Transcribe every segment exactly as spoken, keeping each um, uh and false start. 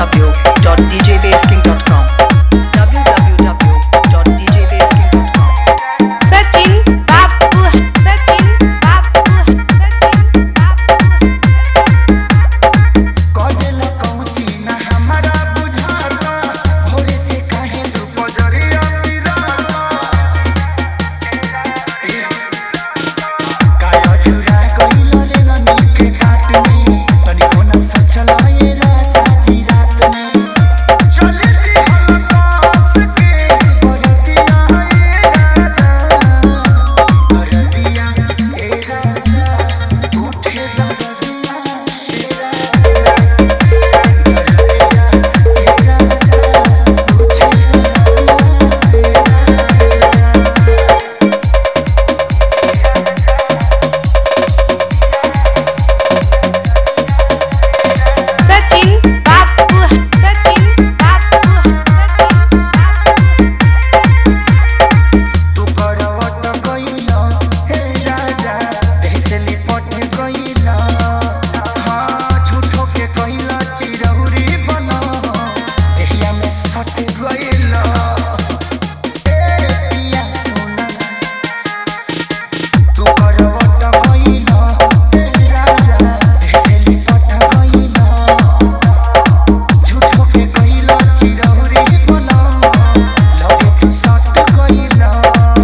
w dot d j basking dot com w w w dot d j basking dot com Sachin Babu Sachin Babu Sachin Babu कदेला कौची ना हमारा बुझाता भोरे से काहे तू पजरिया पिराता काया झुरा गइल रे ननी के काट में तनी कोना सचला ए राजा जी रात में चले दी हम पास के बरतिया ए राजा बरतिया ए राजा उठे बरतिया ए राजा Sachin Babu Sachin Babu तू करवट कइला हे राजा ऐसे लिपट कइला हां झूठो के कइला चिरौरी बना देहिया में सट गइला ए पिया सोना तू करवट कइला हे राजा ऐसे लिपट कइला झूठो के कइला चिरौरी बना लगे तू सट गइला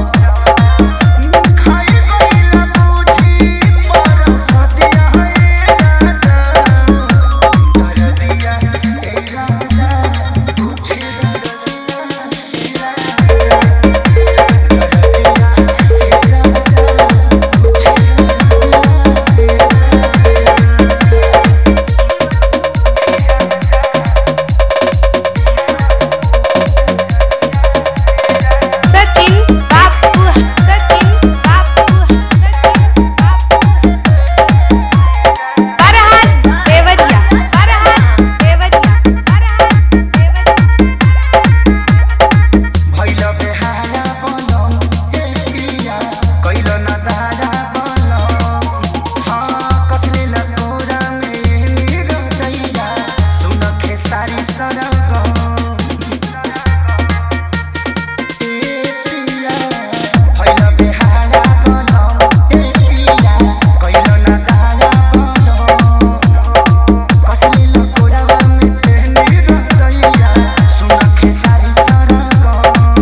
खाई गइला बुझी पर सदिया है राजा दरदिया ए राजा उठे दरदिया ए राजा दरदिया ए Sachin Babu Sachin Babu Sachin Babu Farhan Devadia Farhan Devadia Farhan Devadia भइला बेहारा बनम हे पिया कइल न दारा बनम हाँ कसले न तोरा में मेरो दैया सुन खेसारी सरगम हे पिया भइला बेहारा बनम हे पिया कइल न दारा बनम कसले न तोरा में मेरो दैया सुन खेसारी सरगम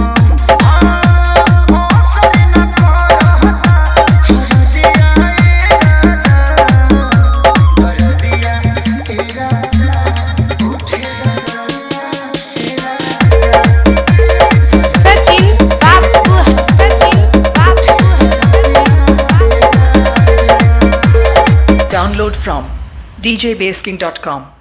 Sachin Babu Sachin Babu download from d j basking dot com